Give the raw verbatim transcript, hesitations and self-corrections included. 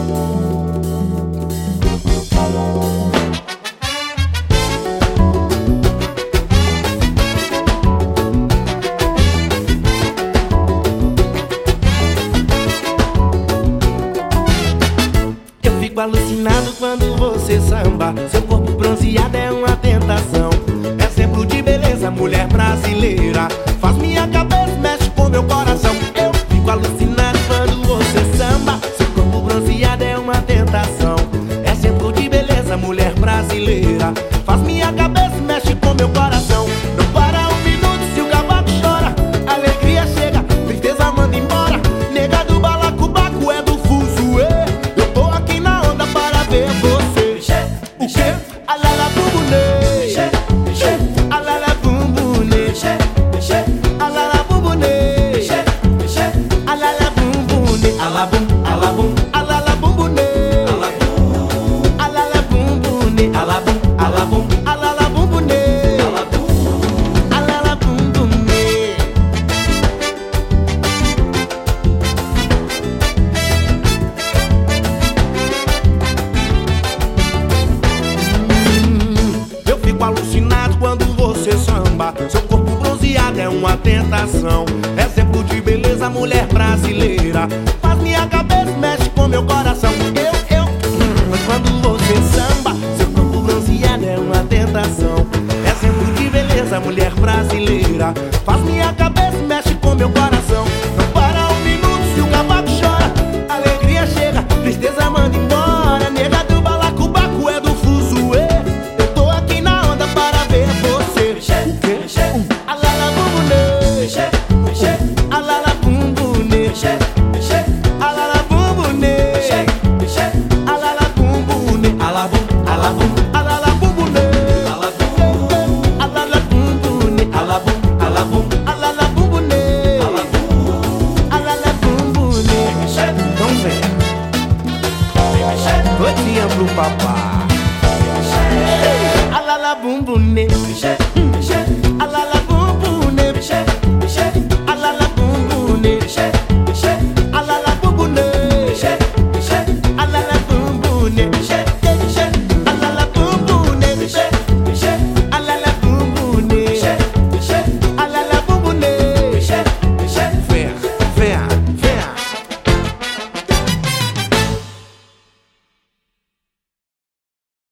Fico alucinado quando você samba. Seu corpo bronzeado é uma tentação. É sempre de beleza, mulher brasileira. Faz minha cabeça, mexe com meu coração. Eu fico alucinado quando você samba. Seu corpo bronzeado é uma tentação. É sempre de beleza, mulher brasileira. Faz minha cabeça, mexe com meu coração. Não para um minuto se o cavaco chora. Alegria chega, tristeza manda embora. Nega do balacobaco é do fuzuê. O quê? Alala bumbunê, alala bumbunê, alala bumbunê, alala bumbunê, alabum, alabum, alala bumbunê, alala bumbunê, alabum, alabum, alala bumbunê, alala bumbunê. Alucinado quando você samba. Seu corpo bronzeado é uma tentação.